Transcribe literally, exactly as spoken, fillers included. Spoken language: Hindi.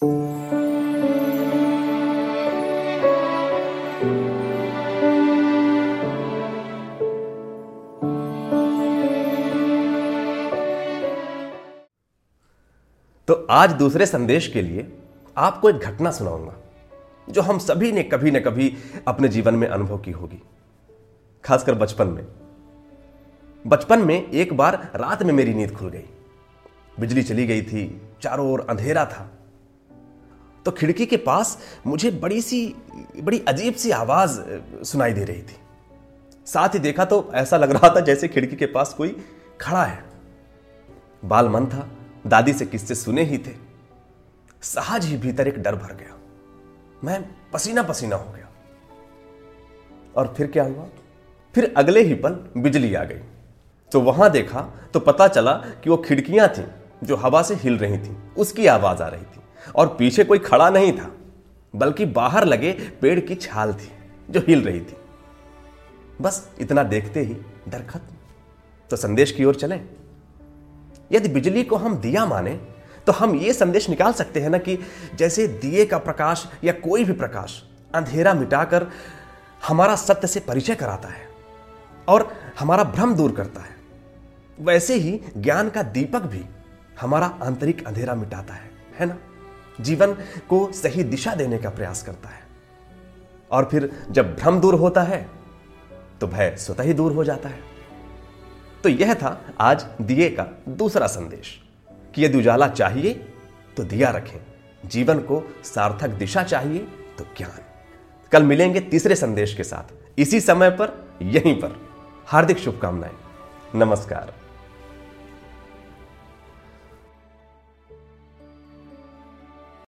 तो आज दूसरे संदेश के लिए आपको एक घटना सुनाऊंगा जो हम सभी ने कभी न कभी अपने जीवन में अनुभव की होगी, खासकर बचपन में। बचपन में एक बार रात में मेरी नींद खुल गई। बिजली चली गई थी, चारों ओर अंधेरा था। तो खिड़की के पास मुझे बड़ी सी बड़ी अजीब सी आवाज सुनाई दे रही थी। साथ ही देखा तो ऐसा लग रहा था जैसे खिड़की के पास कोई खड़ा है। बाल मन था, दादी से किस्से सुने ही थे। सहज ही भीतर एक डर भर गया। मैं पसीना पसीना हो गया। और फिर क्या हुआ? फिर अगले ही पल बिजली आ गई। तो वहां देखा तो पता चला कि वो खिड़कियां थीं जो हवा से हिल रही थीं, उसकी आवाज आ रही थी। और पीछे कोई खड़ा नहीं था, बल्कि बाहर लगे पेड़ की छाल थी जो हिल रही थी। बस इतना देखते ही डर खत्म। तो संदेश की ओर चलें। यदि बिजली को हम दिया माने तो हम ये संदेश निकाल सकते हैं ना कि जैसे दिए का प्रकाश या कोई भी प्रकाश अंधेरा मिटाकर हमारा सत्य से परिचय कराता है और हमारा भ्रम दूर करता है, वैसे ही ज्ञान का दीपक भी हमारा आंतरिक अंधेरा मिटाता है, है ना? जीवन को सही दिशा देने का प्रयास करता है। और फिर जब भ्रम दूर होता है तो भय स्वतः ही दूर हो जाता है। तो यह था आज दिए का दूसरा संदेश कि यदि उजाला चाहिए तो दिया रखें, जीवन को सार्थक दिशा चाहिए तो ज्ञान। कल मिलेंगे तीसरे संदेश के साथ, इसी समय पर, यहीं पर। हार्दिक शुभकामनाएं। नमस्कार।